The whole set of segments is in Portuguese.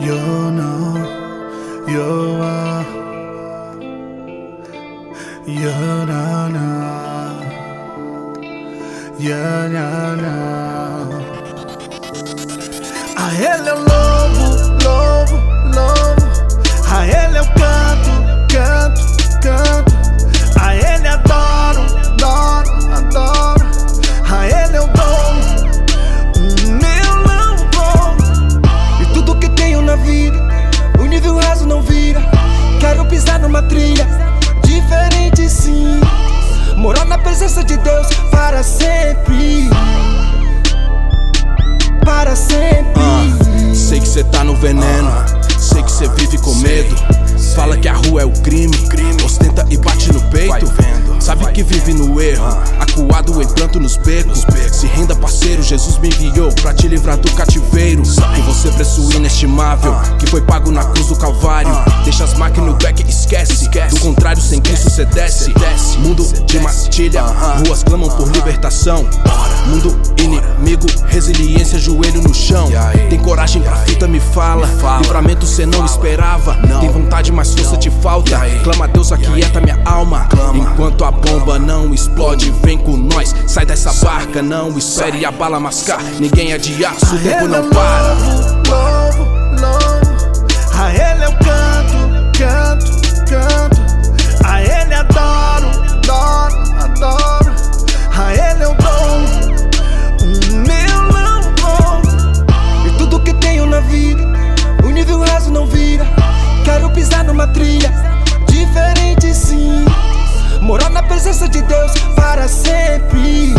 You know you are. You don't know. You don't know. A ele eu louvo, louvo, louvo. A ele eu canto, canto, canto. A ele adoro, adoro, adoro. A ele eu dou o meu louvor. E tudo que tenho na vida, o nível raso não vira. Quero pisar numa trilha diferente, sim. Morar na presença de Deus para sempre. Para sempre. Sei que cê tá no veneno, sei que cê vive com medo. Fala que a rua é o crime, ostenta e bate no peito. Sabe que vive no erro, acuado em pranto nos becos. Se renda, parceiro, Jesus me enviou pra te livrar do cativeiro. Que você preço inestimável, que foi pago na cruz do Calvário. Deixa as máquinas no back, esquece. Do contrário, sem Cristo cê desce. Mundo de matilha, ruas clamam por libertação. Mundo inimigo, resiliência, joelho no chão. Tem coragem pra fita, me fala. Livramento cê não esperava. Tem vontade, mas força te falta. Clama a Deus, aquieta minha alma. Enquanto a bomba não explode, vem com nós. Sai dessa barca, não espere a bala mascar. Ninguém é de aço, o tempo não para. Louvo, louvo. A ele eu canto, canto, canto. A ele adoro, adoro, adoro. A ele eu dou o meu louvor. E tudo que tenho na vida, o nível raso não vira. Quero pisar numa trilha diferente, sim. Morar na presença de Deus para sempre.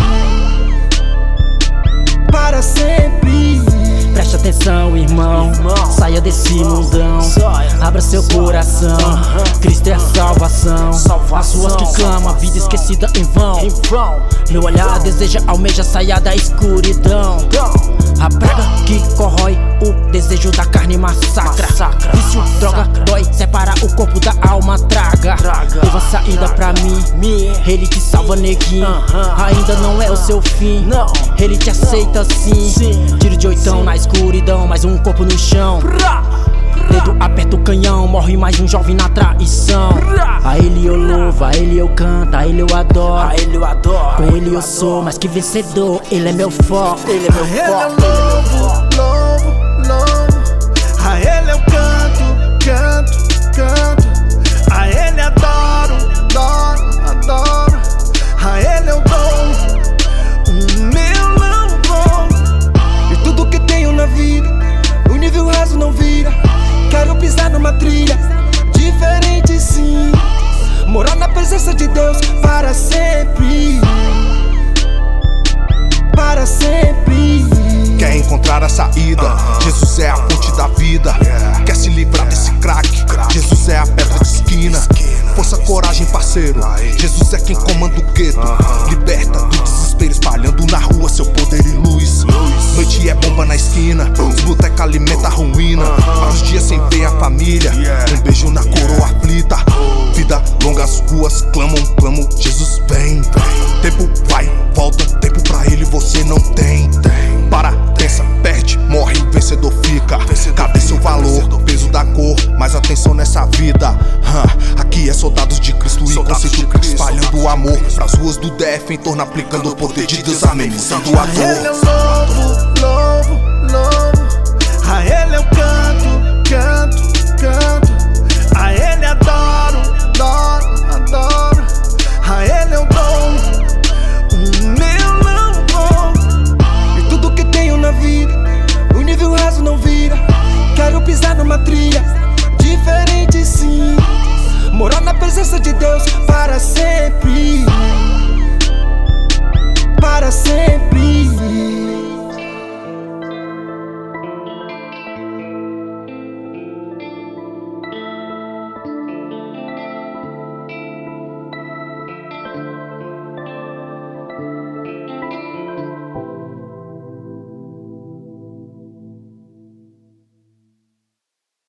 Para sempre. Preste atenção, irmão, saia desse mundão. Abra seu coração, Cristo é a salvação. As ruas que clamam, a vida esquecida em vão. Meu olhar deseja, almeja, saia da escuridão. A praga que corrói o desejo da carne massacra. Vício, droga, dói, separa o corpo da alma, traga. Leva saída pra mim, ele te salva, neguinho. Ainda não é o seu fim, ele te aceita sim. Tiro de oitão na escuridão, mais um corpo no chão. Dedo aperta o canhão, morre mais um jovem na traição. A ele eu louvo, a ele eu canto, a ele eu adoro. Com ele eu sou mais que vencedor, ele é meu foco, ele é meu foco. Louvo, louvo, louvo. A ele eu canto, canto, canto. A ele adoro, adoro, adoro. A ele eu dou o meu louvor. E tudo que tenho na vida, o nível raso não vira. Quero pisar numa trilha diferente, sim. Morar na presença de Deus para sempre. Para sempre. Quer encontrar a saída? Jesus é a fonte da vida. Quer se livrar desse crack? Jesus é a pedra de esquina. Força, coragem, parceiro. Jesus é quem comanda o gueto. Liberta do desespero, espalhando na rua seu poder e luz. Noite é bomba na esquina, os boteca alimenta a ruína. Para os dias sem ver a família, um beijo na coroa aflita. Vida longa, as ruas clamam, clamo, Jesus vem. Tempo vai, volta, tempo pra ele você não tem. Para, pensa, perde, morre, o vencedor fica. Cadê seu valor, peso da cor, mais atenção nessa vida. Aqui é soldados de Cristo e conceito espalhando o amor. Pras ruas do DF em torno, aplicando o poder de Deus, amenizando a dor.